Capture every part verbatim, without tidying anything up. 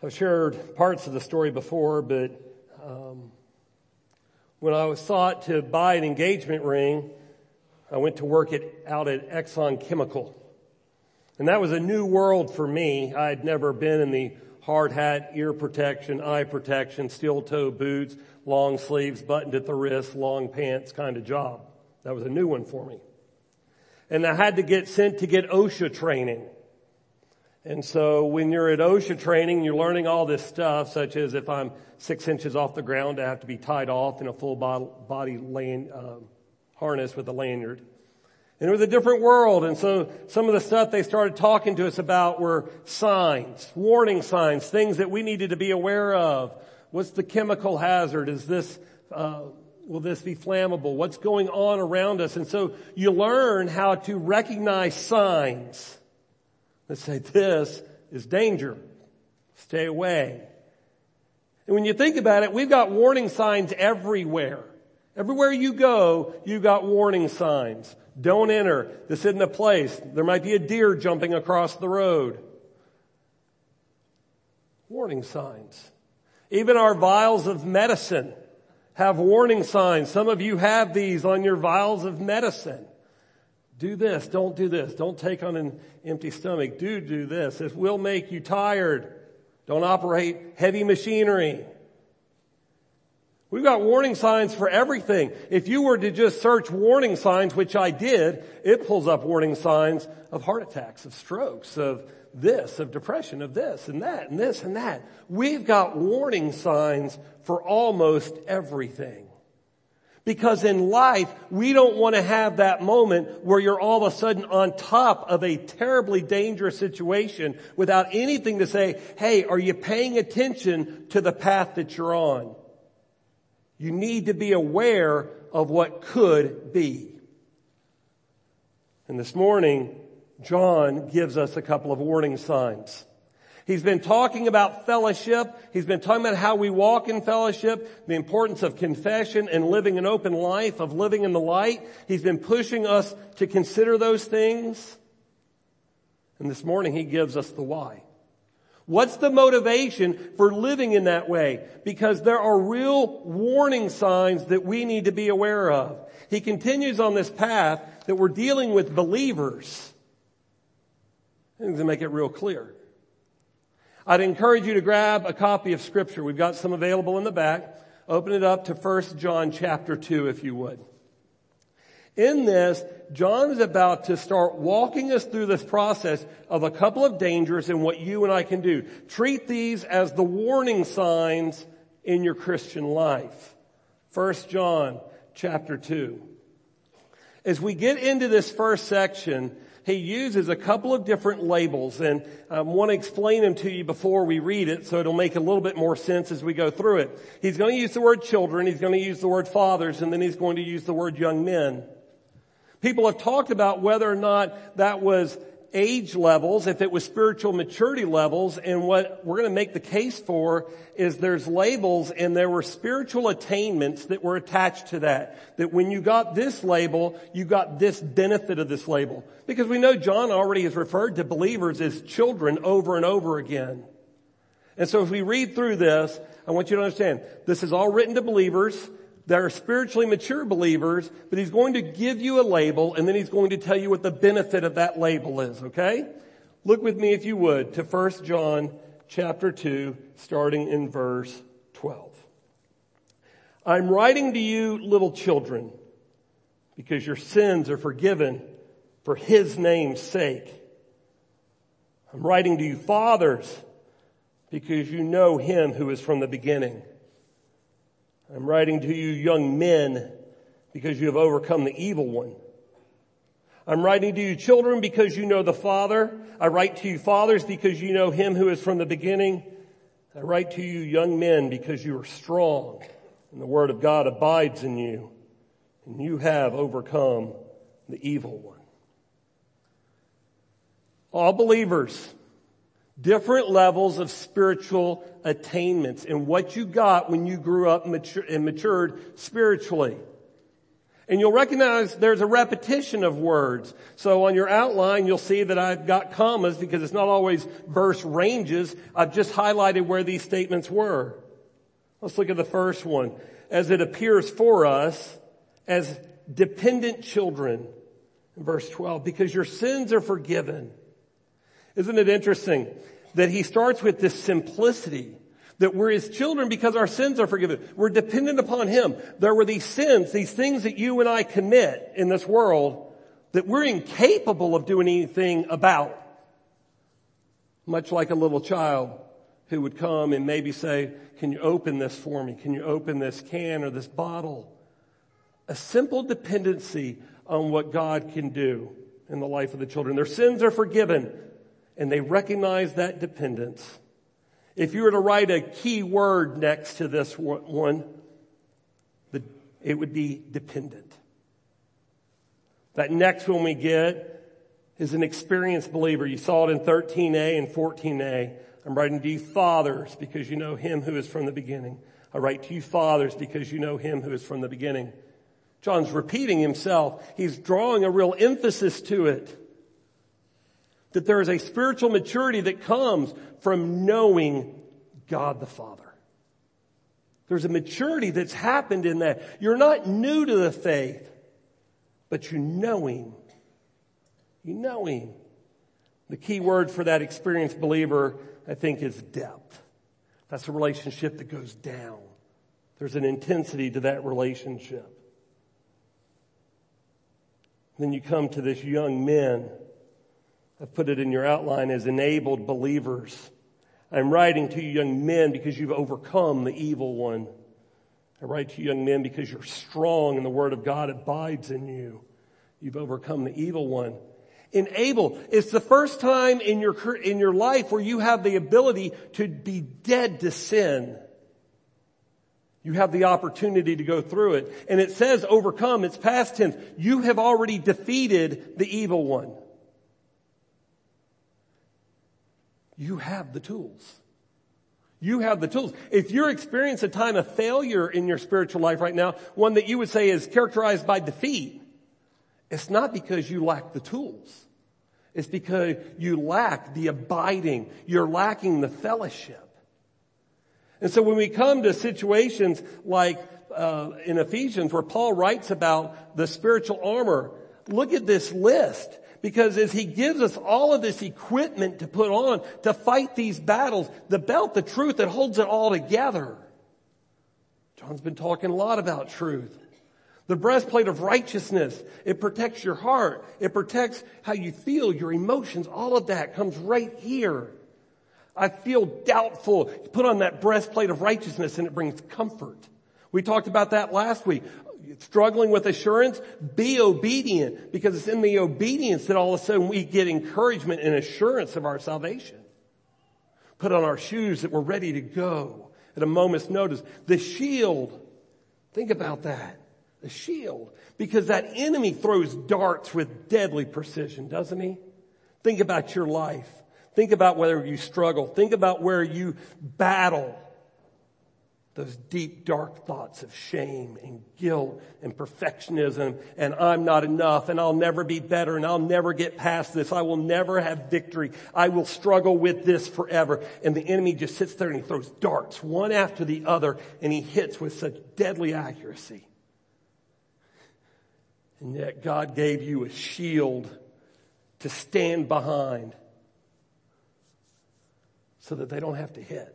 I've shared parts of the story before, but um, when I was sought to buy an engagement ring, I went to work it out at Exxon Chemical. And that was a new world for me. I had never been in the hard hat, ear protection, eye protection, steel toe boots, long sleeves, buttoned at the wrist, long pants kind of job. That was a new one for me. And I had to get sent to get OSHA training. And so when you're at OSHA training, you're learning all this stuff, such as if I'm six inches off the ground, I have to be tied off in a full body land, uh, harness with a lanyard. And it was a different world. And so some of the stuff they started talking to us about were signs, warning signs, things that we needed to be aware of. What's the chemical hazard? Is this, uh, will this be flammable? What's going on around us? And so you learn how to recognize signs. Let's say this is danger. Stay away. And when you think about it, we've got warning signs everywhere. Everywhere you go, you've got warning signs. Don't enter. This isn't a place. There might be a deer jumping across the road. Warning signs. Even our vials of medicine have warning signs. Some of you have these on your vials of medicine. Do this, don't do this. Don't take on an empty stomach. Do do this. It will make you tired. Don't operate heavy machinery. We've got warning signs for everything. If you were to just search warning signs, which I did, it pulls up warning signs of heart attacks, of strokes, of this, of depression, of this and that and this and that. We've got warning signs for almost everything. Because in life, we don't want to have that moment where you're all of a sudden on top of a terribly dangerous situation without anything to say, hey, are you paying attention to the path that you're on? You need to be aware of what could be. And this morning, John gives us a couple of warning signs. He's been talking about fellowship. He's been talking about how we walk in fellowship, the importance of confession and living an open life, of living in the light. He's been pushing us to consider those things. And this morning he gives us the why. What's the motivation for living in that way? Because there are real warning signs that we need to be aware of. He continues on this path that we're dealing with believers. And to make it real clear, I'd encourage you to grab a copy of Scripture. We've got some available in the back. Open it up to First John chapter two, if you would. In this, John is about to start walking us through this process of a couple of dangers and what you and I can do. Treat these as the warning signs in your Christian life. First John chapter two. As we get into this first section, he uses a couple of different labels, and I want to explain them to you before we read it so it'll make a little bit more sense as we go through it. He's going to use the word children, he's going to use the word fathers, and then he's going to use the word young men. People have talked about whether or not that was age levels, if it was spiritual maturity levels, and what we're going to make the case for is there's labels and there were spiritual attainments that were attached to that. That when you got this label, you got this benefit of this label. Because we know John already has referred to believers as children over and over again. And so as we read through this, I want you to understand, this is all written to believers that are spiritually mature believers, but he's going to give you a label and then he's going to tell you what the benefit of that label is, okay? Look with me, if you would, to First John chapter two, starting in verse twelve. I'm writing to you, little children, because your sins are forgiven for his name's sake. I'm writing to you, fathers, because you know him who is from the beginning. I'm writing to you, young men, because you have overcome the evil one. I'm writing to you, children, because you know the Father. I write to you, fathers, because you know him who is from the beginning. I write to you, young men, because you are strong, and the word of God abides in you, and you have overcome the evil one. All believers, different levels of spiritual attainments and what you got when you grew up and matured spiritually. And you'll recognize there's a repetition of words. So on your outline, you'll see that I've got commas because it's not always verse ranges. I've just highlighted where these statements were. Let's look at the first one. As it appears for us as dependent children. In verse twelve, because your sins are forgiven. Isn't it interesting that he starts with this simplicity? That we're his children because our sins are forgiven. We're dependent upon him. There were these sins, these things that you and I commit in this world that we're incapable of doing anything about. Much like a little child who would come and maybe say, can you open this for me? Can you open this can or this bottle? A simple dependency on what God can do in the life of the children. Their sins are forgiven and they recognize that dependence. If you were to write a key word next to this one, it would be dependent. That next one we get is an experienced believer. You saw it in thirteen a and fourteen a. I'm writing to you fathers because you know him who is from the beginning. I write to you fathers because you know him who is from the beginning. John's repeating himself. He's drawing a real emphasis to it. That there is a spiritual maturity that comes from knowing God the Father. There's a maturity that's happened in that. You're not new to the faith, but you know him. You know him. The key word for that experienced believer, I think, is depth. That's a relationship that goes down. There's an intensity to that relationship. Then you come to this young men. I've put it in your outline as enabled believers. I'm writing to you young men because you've overcome the evil one. I write to you young men because you're strong and the word of God abides in you. You've overcome the evil one. Enable. It's the first time in your, in your life where you have the ability to be dead to sin. You have the opportunity to go through it. And it says overcome. It's past tense. You have already defeated the evil one. You have the tools. You have the tools. If you're experiencing a time of failure in your spiritual life right now, one that you would say is characterized by defeat, it's not because you lack the tools. It's because you lack the abiding. You're lacking the fellowship. And so when we come to situations like uh, in Ephesians where Paul writes about the spiritual armor, look at this list. Because as he gives us all of this equipment to put on to fight these battles, the belt, the truth that holds it all together. John's been talking a lot about truth. The breastplate of righteousness, it protects your heart. It protects how you feel, your emotions. All of that comes right here. I feel doubtful. You put on that breastplate of righteousness and it brings comfort. We talked about that last week. Struggling with assurance, be obedient, because it's in the obedience that all of a sudden we get encouragement and assurance of our salvation. Put on our shoes that we're ready to go at a moment's notice. The shield, think about that. The shield, because that enemy throws darts with deadly precision, doesn't he? Think about your life. Think about whether you struggle. Think about where you battle. Those deep, dark thoughts of shame and guilt and perfectionism and I'm not enough and I'll never be better and I'll never get past this. I will never have victory. I will struggle with this forever. And the enemy just sits there and he throws darts one after the other and he hits with such deadly accuracy. And yet God gave you a shield to stand behind so that they don't have to hit.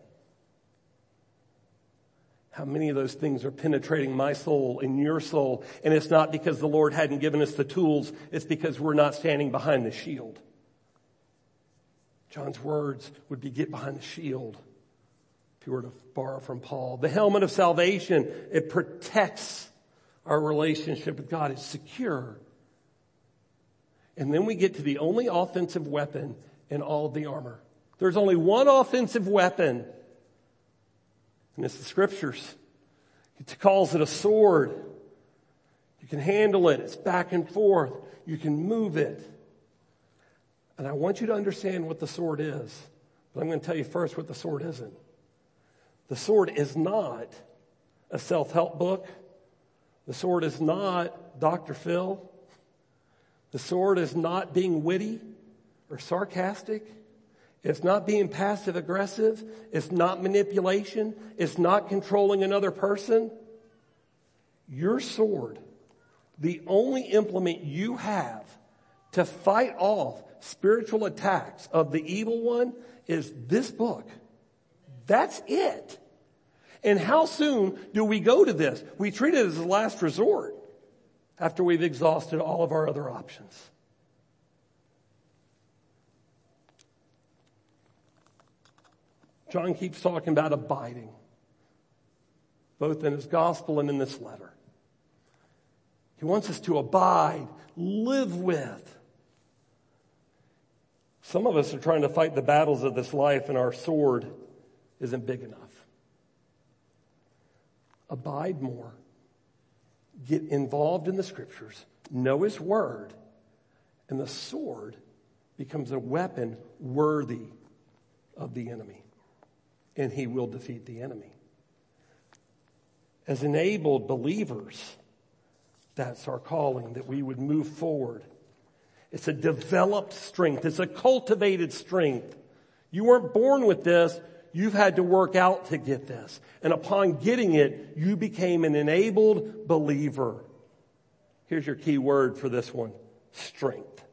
How many of those things are penetrating my soul and your soul? And it's not because the Lord hadn't given us the tools. It's because we're not standing behind the shield. John's words would be get behind the shield. If you were to borrow from Paul. The helmet of salvation, it protects our relationship with God. It's secure. And then we get to the only offensive weapon in all of the armor. There's only one offensive weapon. And it's the scriptures. It calls it a sword. You can handle it. It's back and forth. You can move it. And I want you to understand what the sword is. But I'm going to tell you first what the sword isn't. The sword is not a self-help book The sword is not Doctor Phil. The sword is not being witty or sarcastic. It's not being passive aggressive. It's not manipulation. It's not controlling another person. Your sword, the only implement you have to fight off spiritual attacks of the evil one, is this book. That's it. And how soon do we go to this? We treat it as a last resort after we've exhausted all of our other options. John keeps talking about abiding, both in his gospel and in this letter. He wants us to abide, live with. Some of us are trying to fight the battles of this life, and our sword isn't big enough. Abide more. Get involved in the scriptures. Know his word. And the sword becomes a weapon worthy of the enemy. And he will defeat the enemy. As enabled believers, that's our calling, that we would move forward. It's a developed strength. It's a cultivated strength. You weren't born with this. You've had to work out to get this. And upon getting it, you became an enabled believer. Here's your key word for this one: strength.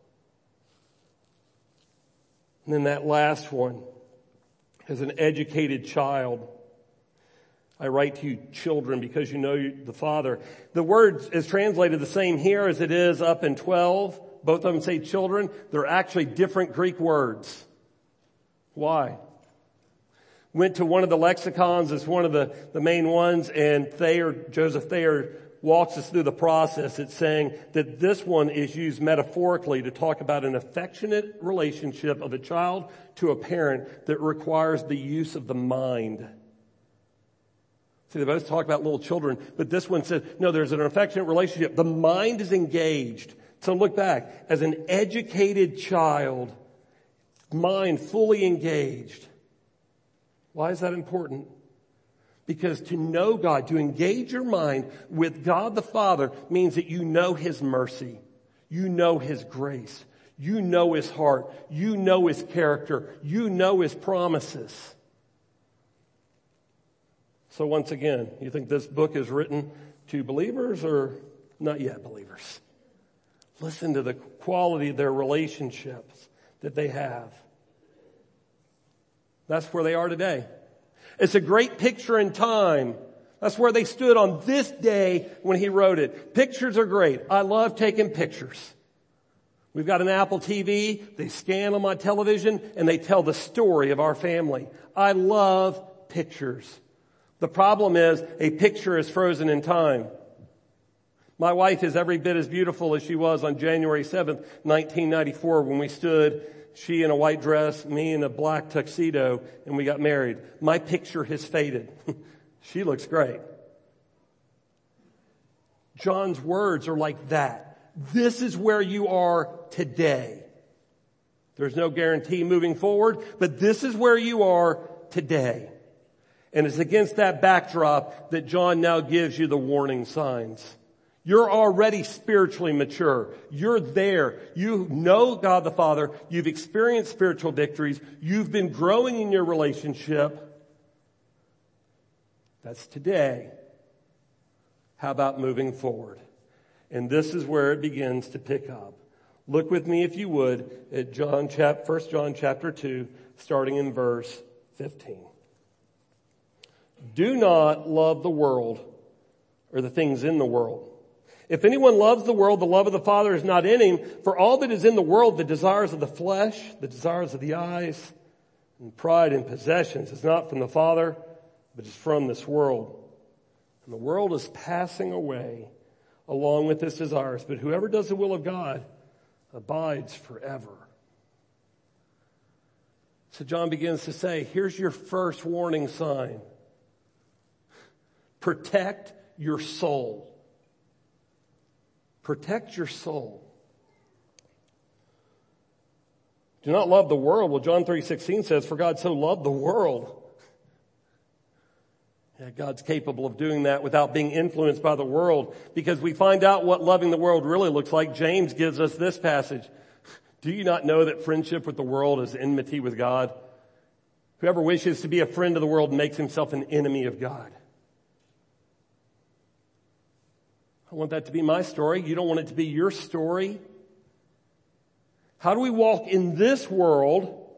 And then that last one, as an educated child. I write to you children because you know the Father. The word is translated the same here as it is up in twelve. Both of them say children. They're actually different Greek words. Why? Went to one of the lexicons as one of the, the main ones, and Thayer, Joseph Thayer walks us through the process. It's saying that this one is used metaphorically to talk about an affectionate relationship of a child to a parent that requires the use of the mind. See, they both talk about little children, but this one says, no, there's an affectionate relationship. The mind is engaged. So look back. As an educated child, mind fully engaged. Why is that important? Because to know God, to engage your mind with God the Father, means that you know his mercy. You know his grace. You know his heart. You know his character. You know his promises. So once again, you think this book is written to believers or not yet believers? Listen to the quality of their relationships that they have. That's where they are today. It's a great picture in time. That's where they stood on this day when he wrote it. Pictures are great. I love taking pictures. We've got an Apple T V. They scan on my television and they tell the story of our family. I love pictures. The problem is a picture is frozen in time. My wife is every bit as beautiful as she was on January seventh, nineteen ninety-four, when we stood, she in a white dress, me in a black tuxedo, and we got married. My picture has faded. She looks great. John's words are like that. This is where you are today. There's no guarantee moving forward, but this is where you are today. And it's against that backdrop that John now gives you the warning signs. You're already spiritually mature. You're there. You know God the Father. You've experienced spiritual victories. You've been growing in your relationship. That's today. How about moving forward? And this is where it begins to pick up. Look with me, if you would, at John, First John chapter two, starting in verse fifteen. Do not love the world or the things in the world. If anyone loves the world, the love of the Father is not in him. For all that is in the world, the desires of the flesh, the desires of the eyes, and pride in possessions is not from the Father, but is from this world. And the world is passing away along with its desires. But whoever does the will of God abides forever. So John begins to say, here's your first warning sign. Protect your soul. Protect your soul. Do not love the world. Well, John three sixteen says, for God so loved the world. Yeah, God's capable of doing that without being influenced by the world, because we find out what loving the world really looks like. James gives us this passage. Do you not know that friendship with the world is enmity with God? Whoever wishes to be a friend of the world makes himself an enemy of God. I want that to be my story. You don't want it to be your story. How do we walk in this world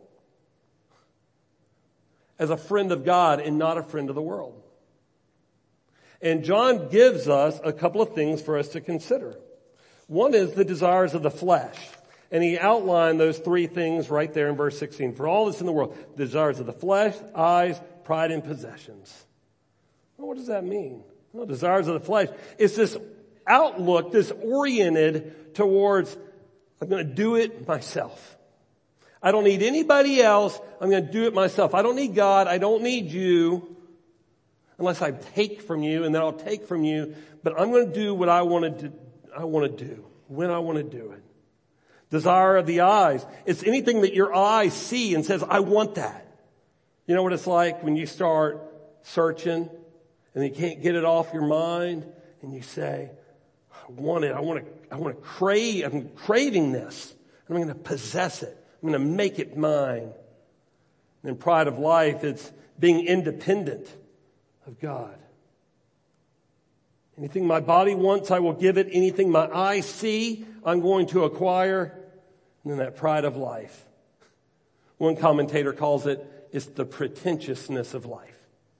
as a friend of God and not a friend of the world? And John gives us a couple of things for us to consider. One is the desires of the flesh. And he outlined those three things right there in verse sixteen. For all that's in the world, the desires of the flesh, eyes, pride, and possessions. Well, what does that mean? Well, desires of the flesh. It's this outlook, this oriented towards, I'm going to do it myself. I don't need anybody else. I'm going to do it myself. I don't need God. I don't need you. Unless I take from you, and then I'll take from you. But I'm going to do what I want to do, I want to do, when I want to do it. Desire of the eyes. It's anything that your eyes see and says, I want that. You know what it's like when you start searching and you can't get it off your mind and you say, I want it. I want to, I want to crave, I'm craving this. I'm going to possess it. I'm going to make it mine. And in pride of life, it's being independent of God. Anything my body wants, I will give it. Anything my eyes see, I'm going to acquire. And then that pride of life. One commentator calls it, it's the pretentiousness of life.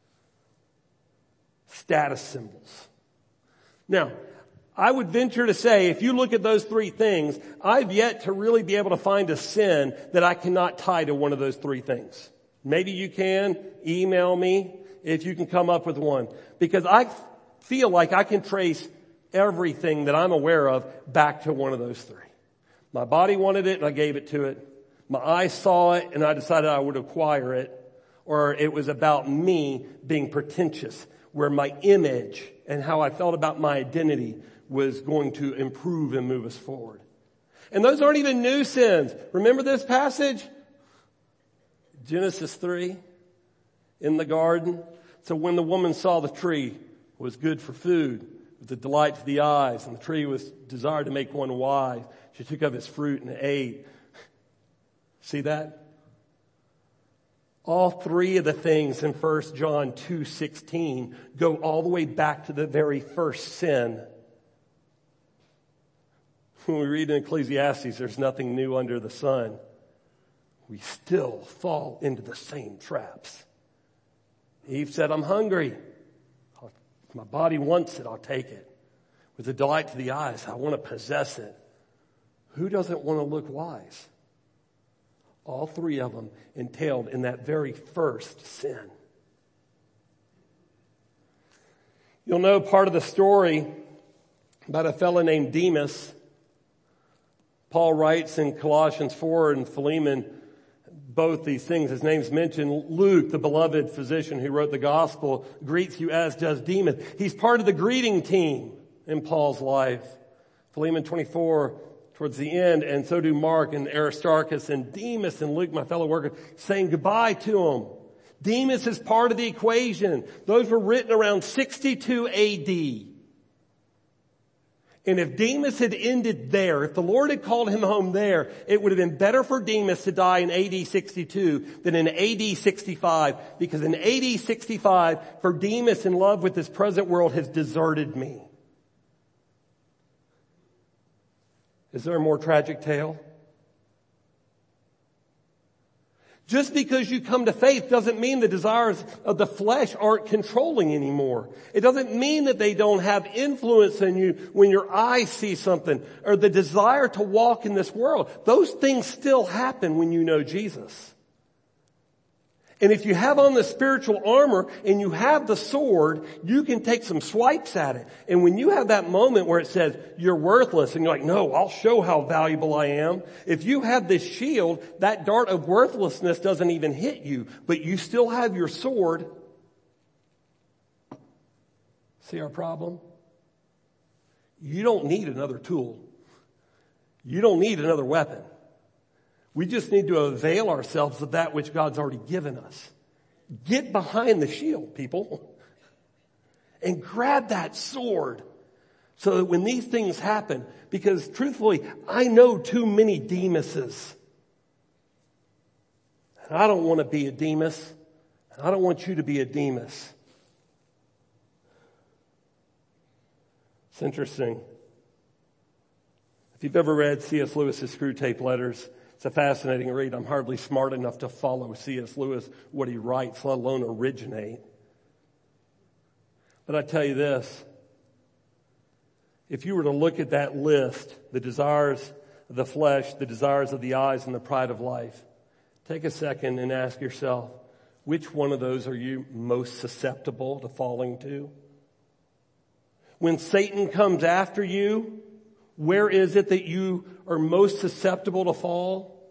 Status symbols. Now, I would venture to say, if you look at those three things, I've yet to really be able to find a sin that I cannot tie to one of those three things. Maybe you can. Email me if you can come up with one. Because I feel like I can trace everything that I'm aware of back to one of those three. My body wanted it and I gave it to it. My eyes saw it and I decided I would acquire it. Or it was about me being pretentious, where my image and how I felt about my identity was going to improve and move us forward. And those aren't even new sins. Remember this passage? Genesis three, in the garden. So when the woman saw the tree was good for food, with a delight to the eyes, and the tree was desired to make one wise, she took of its fruit and ate. See that? All three of the things in First John two sixteen go all the way back to the very first sin. When we read in Ecclesiastes, there's nothing new under the sun. We still fall into the same traps. Eve said, I'm hungry. If my body wants it, I'll take it. With a delight to the eyes, I want to possess it. Who doesn't want to look wise? All three of them entailed in that very first sin. You'll know part of the story about a fellow named Demas. Paul writes in Colossians four and Philemon, both these things, his name's mentioned. Luke, the beloved physician who wrote the gospel, greets you, as does Demas. He's part of the greeting team in Paul's life. Philemon twenty-four, towards the end, and so do Mark and Aristarchus and Demas and Luke, my fellow worker, saying goodbye to him. Demas is part of the equation. Those were written around sixty-two A D. And if Demas had ended there, if the Lord had called him home there, it would have been better for Demas to die in A D sixty-two than in A D sixty-five, because in A D sixty-five, for Demas in love with this present world has deserted me. Is there a more tragic tale? Just because you come to faith doesn't mean the desires of the flesh aren't controlling anymore. It doesn't mean that they don't have influence in you when your eyes see something, or the desire to walk in this world. Those things still happen when you know Jesus. And if you have on the spiritual armor and you have the sword, you can take some swipes at it. And when you have that moment where it says you're worthless and you're like, no, I'll show how valuable I am. If you have this shield, that dart of worthlessness doesn't even hit you, but you still have your sword. See our problem? You don't need another tool. You don't need another weapon. We just need to avail ourselves of that which God's already given us. Get behind the shield, people. and grab that sword so that when these things happen, because truthfully, I know too many Demases. And I don't want to be a Demas. And I don't want you to be a Demas. It's interesting. If you've ever read C S Lewis's Screwtape Letters, it's a fascinating read. I'm hardly smart enough to follow C S Lewis, what he writes, let alone originate. But I tell you this, if you were to look at that list, the desires of the flesh, the desires of the eyes, and the pride of life, take a second and ask yourself, which one of those are you most susceptible to falling to? When Satan comes after you, where is it that you are most susceptible to fall?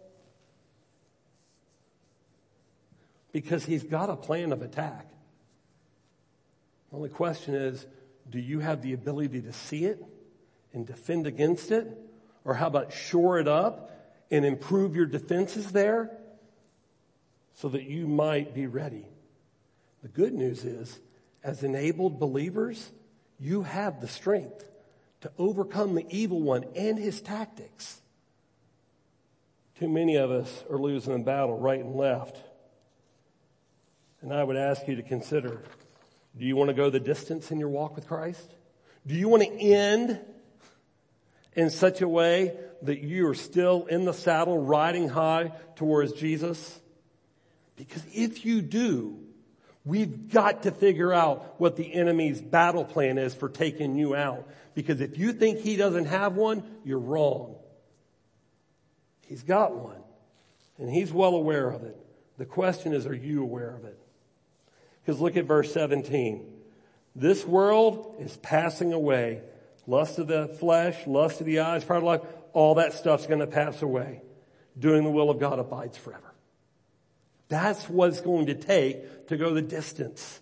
Because he's got a plan of attack. The only question is, do you have the ability to see it and defend against it? Or how about shore it up and improve your defenses there so that you might be ready? The good news is, as enabled believers, you have the strength to overcome the evil one and his tactics. Too many of us are losing the battle right and left. And I would ask you to consider, do you want to go the distance in your walk with Christ? Do you want to end in such a way that you are still in the saddle riding high towards Jesus? Because if you do, we've got to figure out what the enemy's battle plan is for taking you out. Because if you think he doesn't have one, you're wrong. He's got one. And he's well aware of it. The question is, are you aware of it? Because look at verse seventeen. This world is passing away. Lust of the flesh, lust of the eyes, pride of life, all that stuff's going to pass away. Doing the will of God abides forever. That's what it's going to take to go the distance.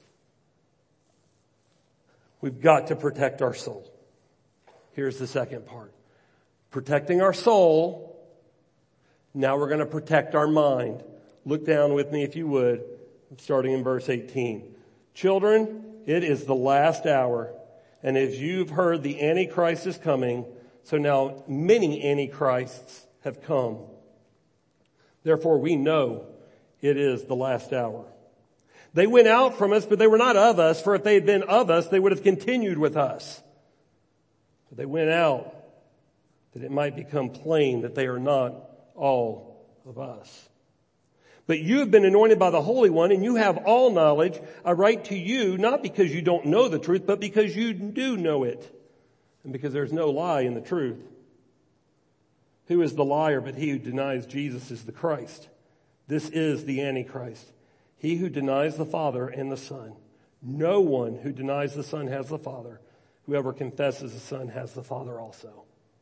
We've got to protect our soul. Here's the second part. Protecting our soul. Now we're going to protect our mind. Look down with me if you would, starting in verse eighteen. Children, it is the last hour. And as you've heard, the Antichrist is coming. So now many Antichrists have come. Therefore we know it is the last hour. They went out from us, but they were not of us. For if they had been of us, they would have continued with us. But they went out that it might become plain that they are not all of us. But you have been anointed by the Holy One, and you have all knowledge. I write to you not because you don't know the truth, but because you do know it, and because there's no lie in the truth. Who is the liar but he who denies Jesus is the Christ? This is the Antichrist, he who denies the Father and the Son. No one who denies the Son has the Father. Whoever confesses the Son has the Father also.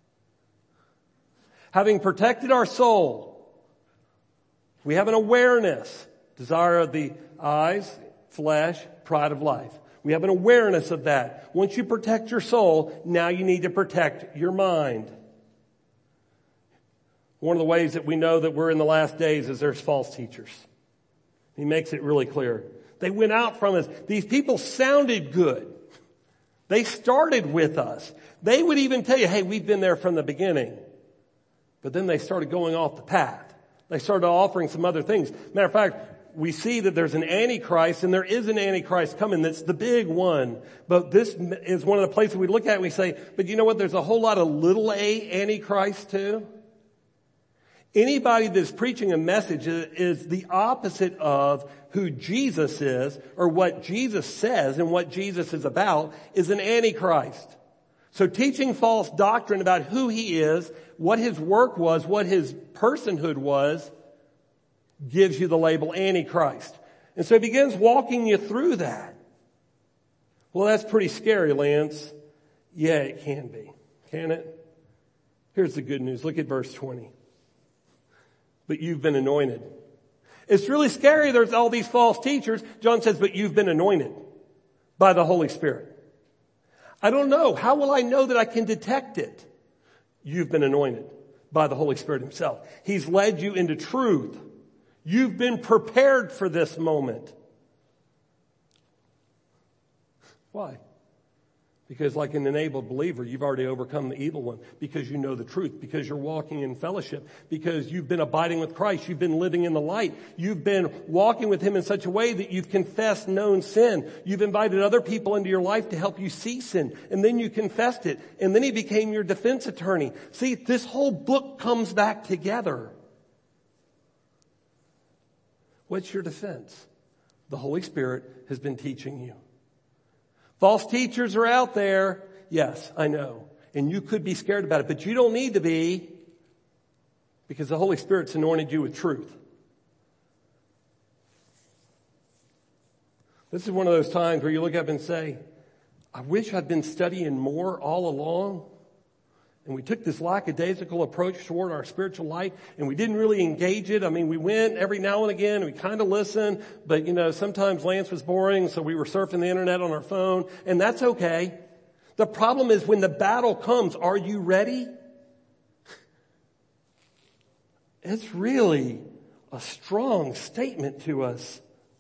Having protected our soul, we have an awareness, desire of the eyes, flesh, pride of life. We have an awareness of that. Once you protect your soul, now you need to protect your mind. One of the ways that we know that we're in the last days is there's false teachers. He makes it really clear. They went out from us. These people sounded good. They started with us. They would even tell you, hey, we've been there from the beginning. But then they started going off the path. They started offering some other things. Matter of fact, we see that there's an Antichrist, and there is an Antichrist coming. That's the big one. But this is one of the places we look at and we say, but you know what? There's a whole lot of little a Antichrist too. Anybody that's preaching a message is the opposite of who Jesus is, or what Jesus says and what Jesus is about, is an Antichrist. So teaching false doctrine about who he is, what his work was, what his personhood was, gives you the label Antichrist. And so he begins walking you through that. Well, that's pretty scary, Lance. Yeah, it can be. Can it? Here's the good news. Look at verse twenty. But you've been anointed. It's really scary. There's all these false teachers. John says, but you've been anointed by the Holy Spirit. I don't know. How will I know that I can detect it? You've been anointed by the Holy Spirit himself. He's led you into truth. You've been prepared for this moment. Why? Because like an enabled believer, you've already overcome the evil one because you know the truth, because you're walking in fellowship, because you've been abiding with Christ, you've been living in the light, you've been walking with Him in such a way that you've confessed known sin. You've invited other people into your life to help you see sin, and then you confessed it, and then He became your defense attorney. See, this whole book comes back together. What's your defense? The Holy Spirit has been teaching you. False teachers are out there. Yes, I know. And you could be scared about it, but you don't need to be, because the Holy Spirit's anointed you with truth. This is one of those times where you look up and say, I wish I'd been studying more all along. And we took this lackadaisical approach toward our spiritual life, and we didn't really engage it. I mean, we went every now and again, and we kind of listened, but you know, sometimes Lance was boring, so we were surfing the internet on our phone, and that's okay. The problem is when the battle comes, are you ready? It's really a strong statement to us.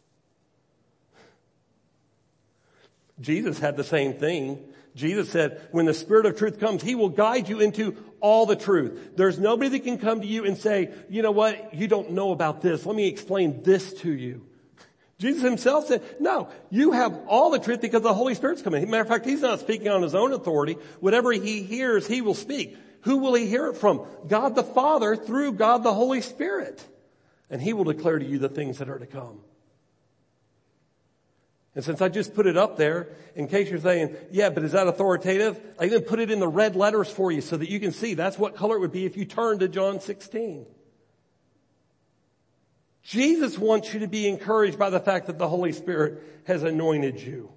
Jesus had the same thing. Jesus said, when the Spirit of truth comes, He will guide you into all the truth. There's nobody that can come to you and say, you know what, you don't know about this. Let me explain this to you. Jesus Himself said, no, you have all the truth because the Holy Spirit's coming. Matter of fact, He's not speaking on His own authority. Whatever He hears, He will speak. Who will He hear it from? God the Father through God the Holy Spirit. And He will declare to you the things that are to come. And since I just put it up there, in case you're saying, yeah, but is that authoritative? I even put it in the red letters for you so that you can see that's what color it would be if you turn to John sixteen. Jesus wants you to be encouraged by the fact that the Holy Spirit has anointed you.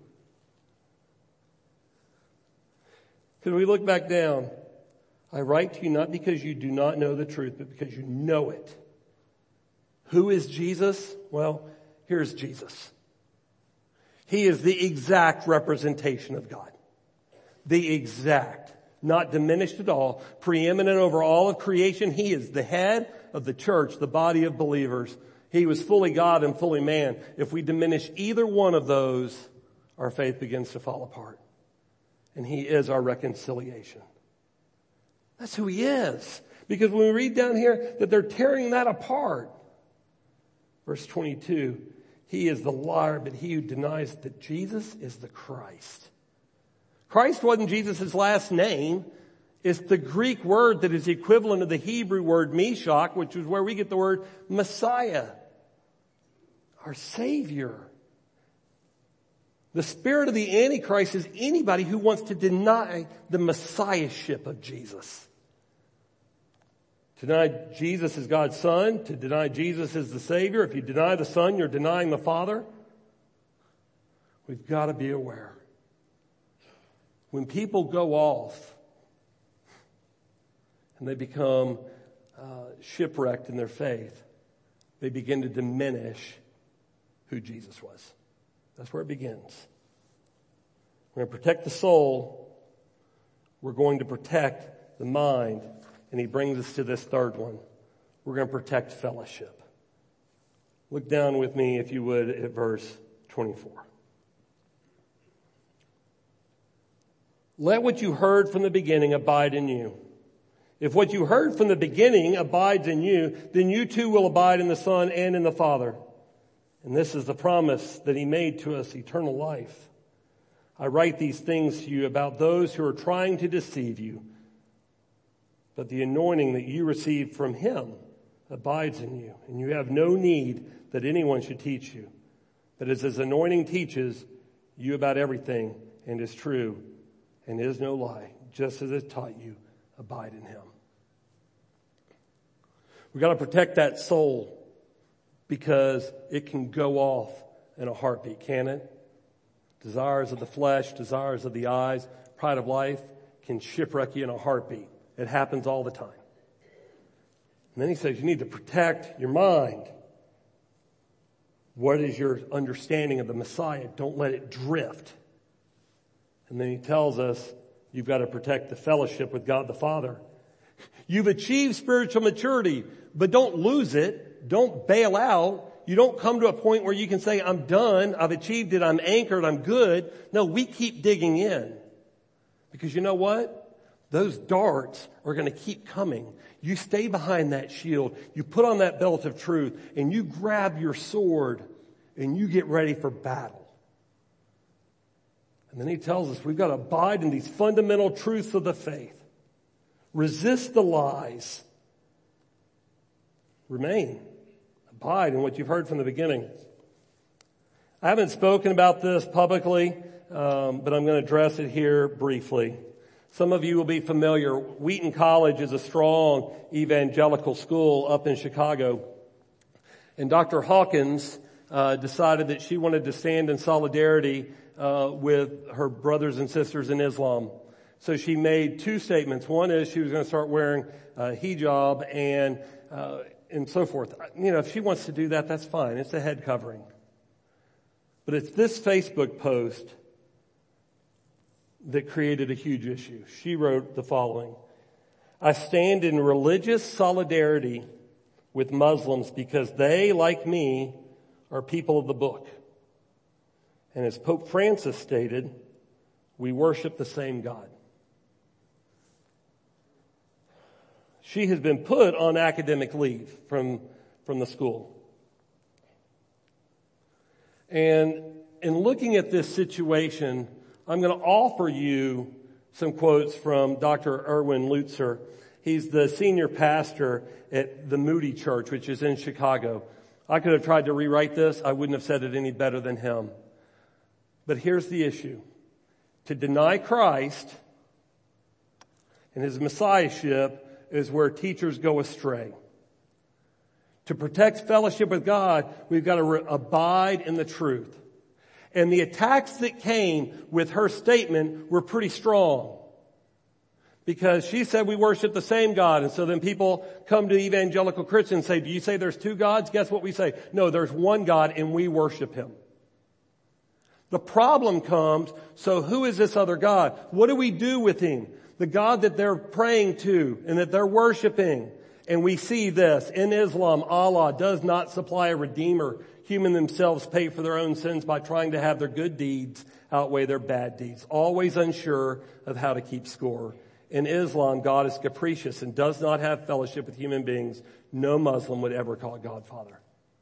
Because we look back down, I write to you not because you do not know the truth, but because you know it. Who is Jesus? Well, here's Jesus. He is the exact representation of God. The exact. Not diminished at all. Preeminent over all of creation. He is the head of the church, the body of believers. He was fully God and fully man. If we diminish either one of those, our faith begins to fall apart. And He is our reconciliation. That's who He is. Because when we read down here that they're tearing that apart. Verse twenty-two. He is the liar, but he who denies that Jesus is the Christ. Christ wasn't Jesus' last name. It's the Greek word that is equivalent of the Hebrew word Meshach, which is where we get the word Messiah. Our Savior. The spirit of the Antichrist is anybody who wants to deny the Messiahship of Jesus. To deny Jesus as God's Son, to deny Jesus as the Savior. If you deny the Son, you're denying the Father. We've got to be aware. When people go off and they become uh, shipwrecked in their faith, they begin to diminish who Jesus was. That's where it begins. We're going to protect the soul. We're going to protect the mind. And he brings us to this third one. We're going to protect fellowship. Look down with me, if you would, at verse twenty-four. Let what you heard from the beginning abide in you. If what you heard from the beginning abides in you, then you too will abide in the Son and in the Father. And this is the promise that He made to us, eternal life. I write these things to you about those who are trying to deceive you. But the anointing that you received from Him abides in you, and you have no need that anyone should teach you. But as His anointing teaches you about everything and is true and is no lie, just as it taught you, abide in Him. We've got to protect that soul because it can go off in a heartbeat, can it? Desires of the flesh, desires of the eyes, pride of life can shipwreck you in a heartbeat. It happens all the time. And then he says you need to protect your mind. What is your understanding of the Messiah? Don't let it drift. And then he tells us you've got to protect the fellowship with God the Father. You've achieved spiritual maturity, but don't lose it. Don't bail out. You don't come to a point where you can say, I'm done. I've achieved it. I'm anchored. I'm good. No, we keep digging in. Because you know what? Those darts are going to keep coming. You stay behind that shield. You put on that belt of truth and you grab your sword and you get ready for battle. And then he tells us we've got to abide in these fundamental truths of the faith. Resist the lies. Remain. Abide in what you've heard from the beginning. I haven't spoken about this publicly, um, but I'm going to address it here briefly. Some of you will be familiar. Wheaton College is a strong evangelical school up in Chicago. And Doctor Hawkins uh, decided that she wanted to stand in solidarity uh, with her brothers and sisters in Islam. So she made two statements. One is she was going to start wearing uh, hijab and uh, and so forth. You know, if she wants to do that, that's fine. It's a head covering. But it's this Facebook post that created a huge issue. She wrote the following: I stand in religious solidarity with Muslims because they, like me, are people of the book. And as Pope Francis stated, we worship the same God. She has been put on academic leave from, from the school. And in looking at this situation, I'm going to offer you some quotes from Doctor Erwin Lutzer. He's the senior pastor at the Moody Church, which is in Chicago. I could have tried to rewrite this. I wouldn't have said it any better than him. But here's the issue. To deny Christ and his messiahship is where teachers go astray. To protect fellowship with God, we've got to re- abide in the truth. And the attacks that came with her statement were pretty strong. Because she said we worship the same God. And so then people come to evangelical Christians and say, do you say there's two gods? Guess what we say? No, there's one God and we worship him. The problem comes, so who is this other God? What do we do with him? The God that they're praying to and that they're worshiping. And we see this. In Islam, Allah does not supply a redeemer. Humans themselves pay for their own sins by trying to have their good deeds outweigh their bad deeds. Always unsure of how to keep score. In Islam, God is capricious and does not have fellowship with human beings. No Muslim would ever call God Father.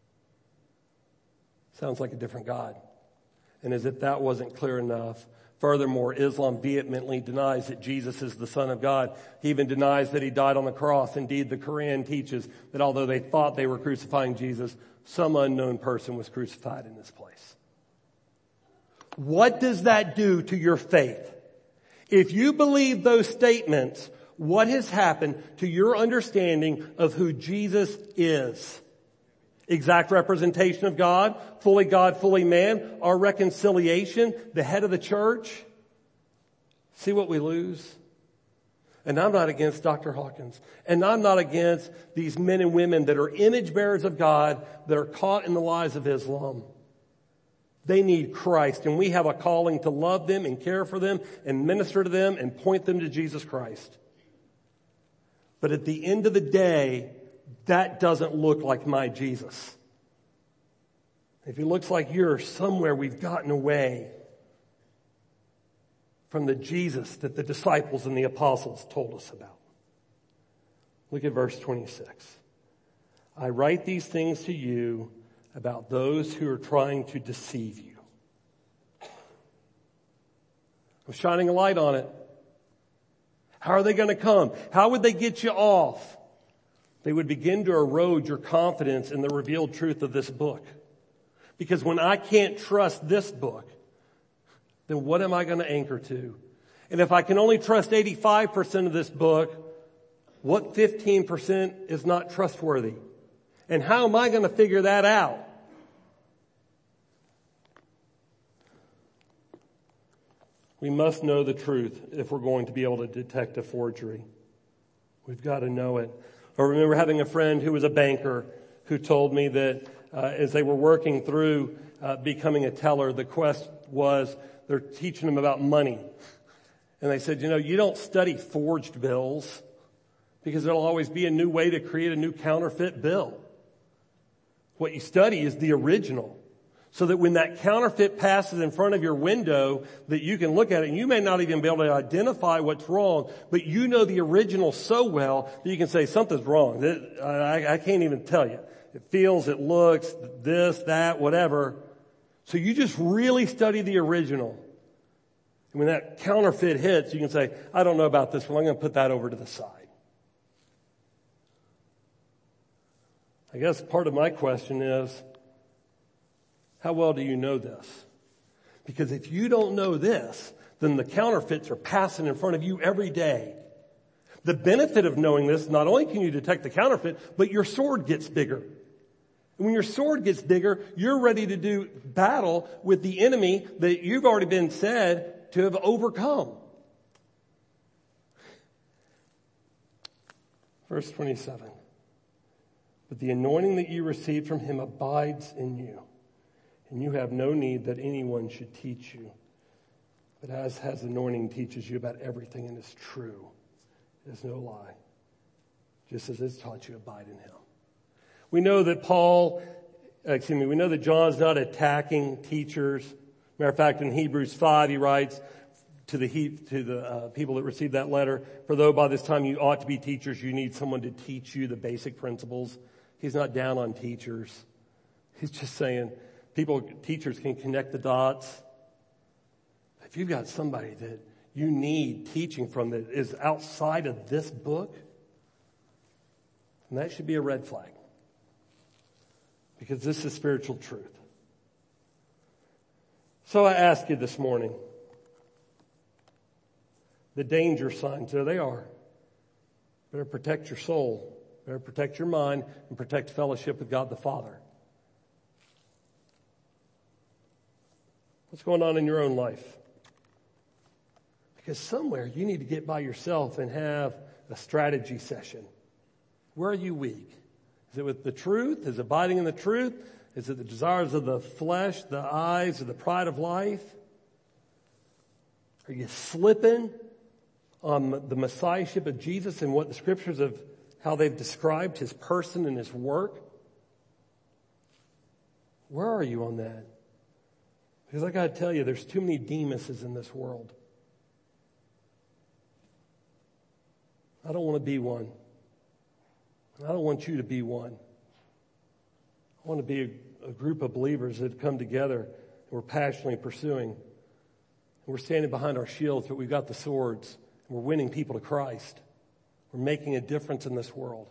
Sounds like a different God. And as if that wasn't clear enough, furthermore, Islam vehemently denies that Jesus is the Son of God. He even denies that he died on the cross. Indeed, the Quran teaches that although they thought they were crucifying Jesus, some unknown person was crucified in this place. What does that do to your faith? If you believe those statements, what has happened to your understanding of who Jesus is? Exact representation of God, fully God, fully man, our reconciliation, the head of the church. See what we lose? And I'm not against Doctor Hawkins. And I'm not against these men and women that are image bearers of God that are caught in the lies of Islam. They need Christ, and we have a calling to love them and care for them and minister to them and point them to Jesus Christ. But at the end of the day, that doesn't look like my Jesus. If he looks like yours, somewhere we've gotten away from the Jesus that the disciples and the apostles told us about. Look at verse twenty-six. I write these things to you about those who are trying to deceive you. I'm shining a light on it. How are they going to come? How would they get you off? They would begin to erode your confidence in the revealed truth of this book. Because when I can't trust this book, then what am I going to anchor to? And if I can only trust eighty-five percent of this book, what fifteen percent is not trustworthy? And how am I going to figure that out? We must know the truth if we're going to be able to detect a forgery. We've got to know it. I remember having a friend who was a banker who told me that uh, as they were working through uh, becoming a teller, the quest was they're teaching them about money. And they said, you know, you don't study forged bills because there'll always be a new way to create a new counterfeit bill. What you study is the original. So that when that counterfeit passes in front of your window, that you can look at it and you may not even be able to identify what's wrong, but you know the original so well that you can say something's wrong. I, I can't even tell you. It feels, it looks, this, that, whatever. So you just really study the original. And when that counterfeit hits, you can say, I don't know about this one. I'm going to put that over to the side. I guess part of my question is, how well do you know this? Because if you don't know this, then the counterfeits are passing in front of you every day. The benefit of knowing this, not only can you detect the counterfeit, but your sword gets bigger. And when your sword gets bigger, you're ready to do battle with the enemy that you've already been said to have overcome. Verse twenty-seven. But the anointing that you received from him abides in you. And you have no need that anyone should teach you. But as his anointing teaches you about everything and is true, it is no lie. Just as it's taught you, abide in him. We know that Paul, excuse me, we know that John's not attacking teachers. Matter of fact, in Hebrews five, he writes to the to the uh, people that received that letter, for though by this time you ought to be teachers, you need someone to teach you the basic principles. He's not down on teachers. He's just saying, People, teachers can connect the dots. If you've got somebody that you need teaching from that is outside of this book, then that should be a red flag. Because this is spiritual truth. So I ask you this morning, the danger signs, there they are. Better protect your soul. Better protect your mind and protect fellowship with God the Father. What's going on in your own life? Because somewhere you need to get by yourself and have a strategy session. Where are you weak? Is it with the truth? Is it abiding in the truth? Is it the desires of the flesh, the eyes, or the pride of life? Are you slipping on the messiahship of Jesus and what the scriptures of how they've described his person and his work? Where are you on that? Because I got to tell you, there's too many Demuses in this world. I don't want to be one. I don't want you to be one. I want to be a, a group of believers that come together and we're passionately pursuing. And we're standing behind our shields, but we've got the swords. And we're winning people to Christ. We're making a difference in this world.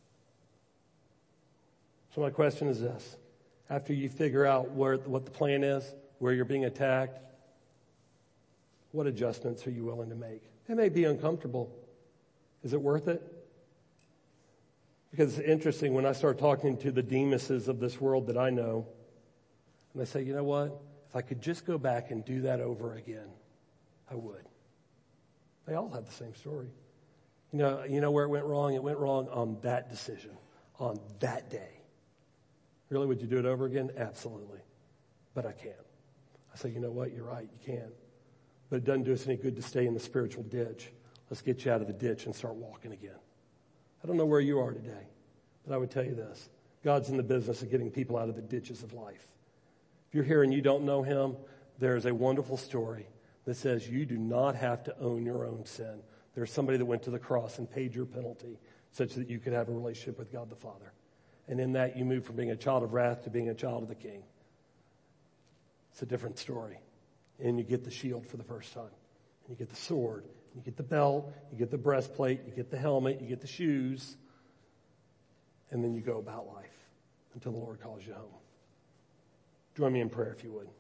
So my question is this. After you figure out where, what the plan is, where you're being attacked, what adjustments are you willing to make? It may be uncomfortable. Is it worth it? Because it's interesting when I start talking to the Demuses of this world that I know, and they say, you know what? If I could just go back and do that over again, I would. They all have the same story. You know, you know where it went wrong? It went wrong on that decision, on that day. Really, would you do it over again? Absolutely. But I can't. I say, you know what? You're right. You can. But it doesn't do us any good to stay in the spiritual ditch. Let's get you out of the ditch and start walking again. I don't know where you are today, but I would tell you this. God's in the business of getting people out of the ditches of life. If you're here and you don't know him, there is a wonderful story that says you do not have to own your own sin. There's somebody that went to the cross and paid your penalty such that you could have a relationship with God the Father. And in that, you move from being a child of wrath to being a child of the King. It's a different story. And you get the shield for the first time. And you get the sword. And you get the belt. You get the breastplate. You get the helmet. You get the shoes. And then you go about life until the Lord calls you home. Join me in prayer if you would.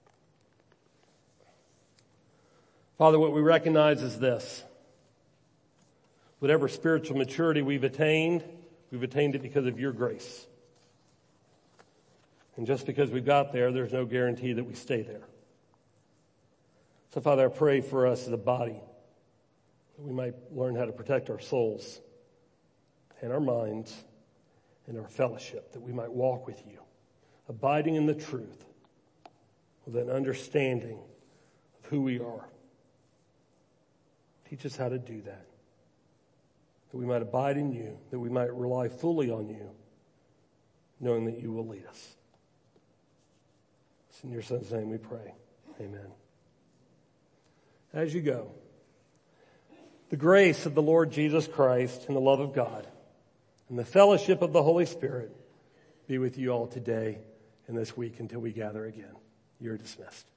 Father, what we recognize is this. Whatever spiritual maturity we've attained, we've attained it because of your grace. And just because we got there, there's no guarantee that we stay there. So, Father, I pray for us as a body that we might learn how to protect our souls and our minds and our fellowship, that we might walk with you, abiding in the truth with an understanding of who we are. Teach us how to do that, that we might abide in you, that we might rely fully on you, knowing that you will lead us. It's in your Son's name we pray. Amen. As you go, the grace of the Lord Jesus Christ and the love of God and the fellowship of the Holy Spirit be with you all today and this week until we gather again. You're dismissed.